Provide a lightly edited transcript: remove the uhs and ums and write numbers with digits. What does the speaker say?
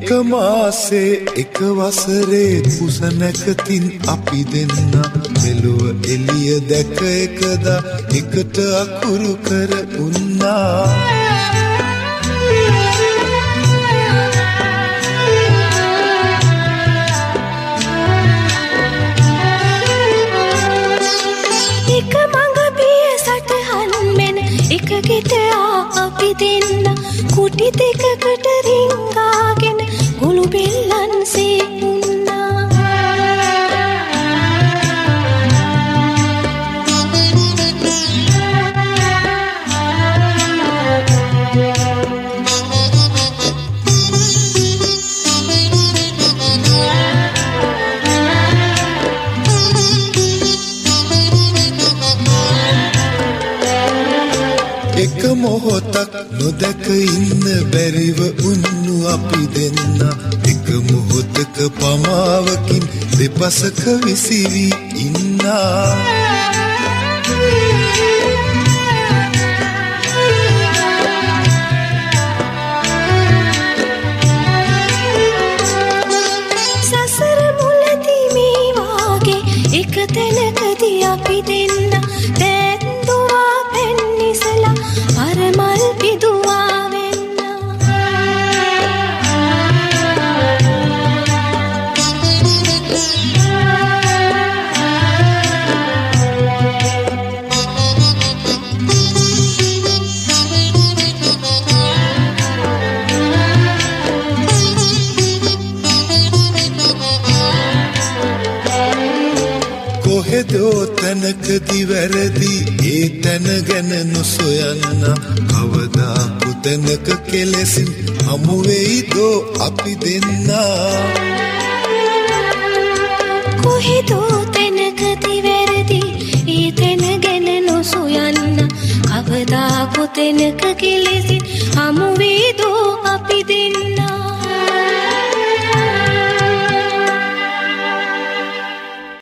එක මාසේ එක වසරේ කුසනකතින් අපි දෙන්න මෙලොව එළිය දැක එකදා එකට අකුරු කර උන්නා. එක මඟ පිය සටහන් මෙන එක ගෙට අපි දෙන්න කුටි දෙකකට රිංගාගෙන ගුළු බෙල්ලන්සේ උන්නා. එක මොහොතක් නොදැක ඉන්න බැරිව උන්නු අපි දෙන්න එක මොහොතක පමාවකින් දෙපසක විසිවි ඉන්නා. සසර මුලදී මේ වාගේ එක තැනකදී අපි දෙන්න දැන්දුවා පෙන්නිසලා පරමල් පිදුවා වෙන්න. කොහෙදෝ තැනකදී වැරදි ඒ තැන ගැන නොසොයන්න කවදා පුතැනක කෙලෙසින් හමු වෙයිදෝ අපි දෙන්නා. කොහෙදෝ තැනකදී වැරදි ඒ තැන ගැන නොසොයන්න කවදා පුතැනක කෙලෙසින් හමු වෙයිදෝ අපි දෙන්නා.